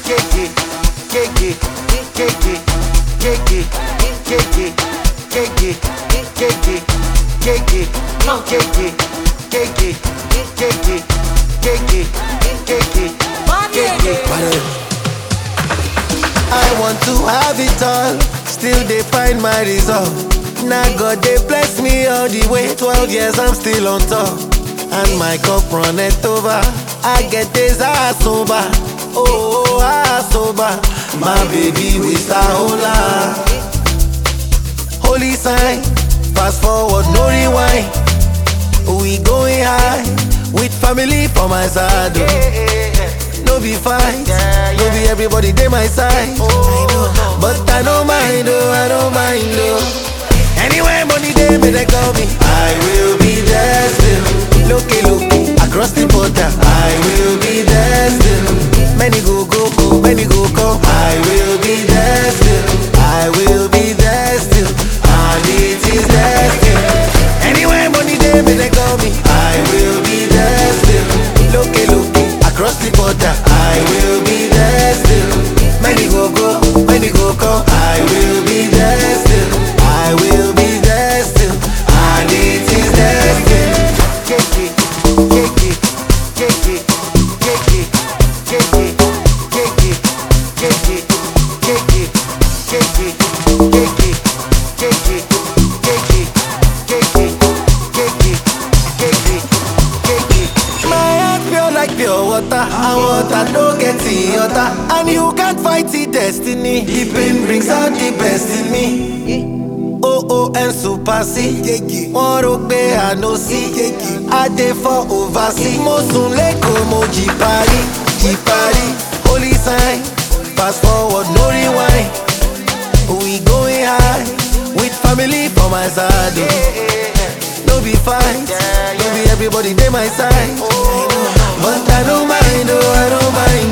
I want to have it all, still they find my resolve. Now God they bless me all the way, 12 years I'm still on top. And my cup runneth over, I get this ass sober. Oh, ass sober. My baby with a hola. Holy sign, fast forward, no rewind. We going high, with family for my side. No be fight, no be everybody they my side. But I don't mind, oh, I don't mind, oh. Anywhere money they may they call me, I will be there still. Look, across the border, I will be there still. Many go, many go come, I will be there still. I will be there still, and it is there still. Anywhere money they may they call me, I will be there still. Look, across the border, I will be there still. Many go, many go come, I will be there still. I will be there still, and it is there still. My heart pure like pure water, and water no get water. And you can't fight the destiny. The pain brings out the best in me. Oh, and super C. Wọ́n rò pé I no see. I dey for oversea. Mo sùn lẹ́kọ̀ọ́ mo jí parí. Holy sign, fast forward no rewind. We going high, with family for my side. No be fight, no be everybody dey my side. But I don't mind, oh, I don't mind.